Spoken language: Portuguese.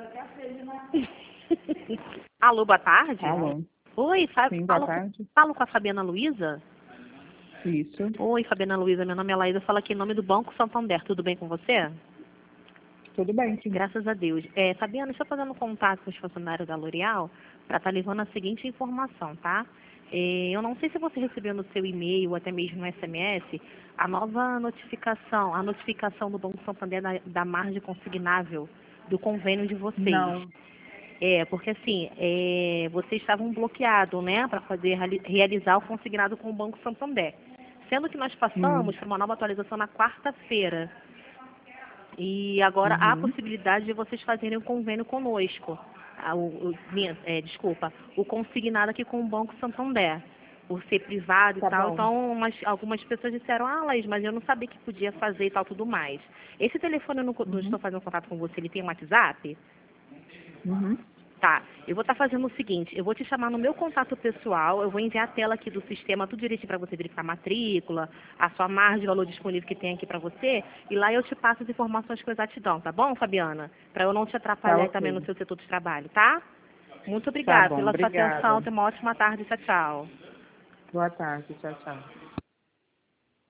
Alô, boa tarde. Alô. Oi, Sim, boa tarde. falo com a Fabiana Luiza? Isso. Oi, Fabiana Luiza, meu nome é Laísa, falo aqui em nome do Banco Santander, tudo bem com você? Tudo bem, sim. Graças a Deus. Fabiana, estou fazendo contato com os funcionários da L'Oréal para estar levando a seguinte informação, tá? Eu não sei se você recebeu no seu e-mail ou até mesmo no SMS a nova notificação, a notificação do Banco Santander da margem consignável do convênio de vocês. Não. Porque assim, vocês estavam bloqueados, né, para poder realizar o consignado com o Banco Santander. Sendo que nós passamos por uma nova atualização na quarta-feira. E agora há a possibilidade de vocês fazerem um convênio conosco. O consignado aqui com o Banco Santander. Por ser privado Tá e tal. bom. Então, algumas pessoas disseram, Laís, mas eu não sabia que podia fazer e tal, tudo mais. Esse telefone, eu não estou fazendo contato com você, ele tem um WhatsApp? Uhum. Tá, eu vou estar fazendo o seguinte, eu vou te chamar no meu contato pessoal, eu vou enviar a tela aqui do sistema, tudo direitinho para você verificar a matrícula, a sua margem de valor disponível que tem aqui para você, e lá eu te passo as informações com exatidão, tá bom, Fabiana? Para eu não te atrapalhar Tá também ok. no seu setor de trabalho, tá? Muito Tá obrigada bom, pela sua atenção, obrigada. tenha uma ótima tarde, tchau, tchau. Boa tarde, tchau, tchau.